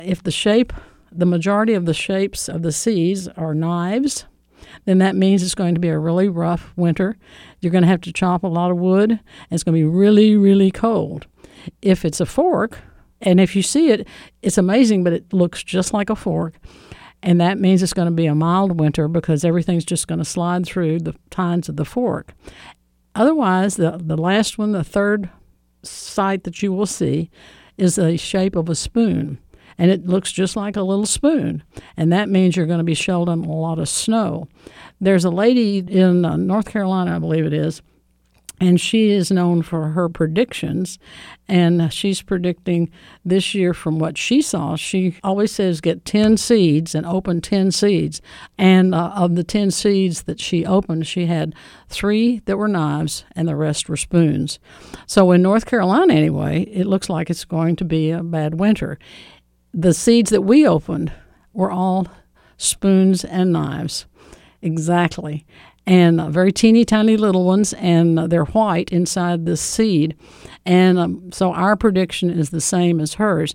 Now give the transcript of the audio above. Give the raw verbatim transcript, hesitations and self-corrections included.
If the shape, the majority of the shapes of the seeds are knives, then that means it's going to be a really rough winter. You're going to have to chop a lot of wood, and it's going to be really, really cold. If it's a fork, and if you see it, it's amazing, but it looks just like a fork, and that means it's going to be a mild winter because everything's just going to slide through the tines of the fork. Otherwise, the, the last one, the third site that you will see, is the shape of a spoon. And it looks just like a little spoon. And that means you're going to be shoveling a lot of snow. There's a lady in uh, North Carolina, I believe it is, and she is known for her predictions. And she's predicting this year from what she saw. She always says get ten seeds and open ten seeds. And uh, of the ten seeds that she opened, she had three that were knives and the rest were spoons. So in North Carolina, anyway, it looks like it's going to be a bad winter. The seeds that we opened were all spoons and knives, exactly, and uh, very teeny tiny little ones, and uh, they're white inside the seed. And um, so our prediction is the same as hers.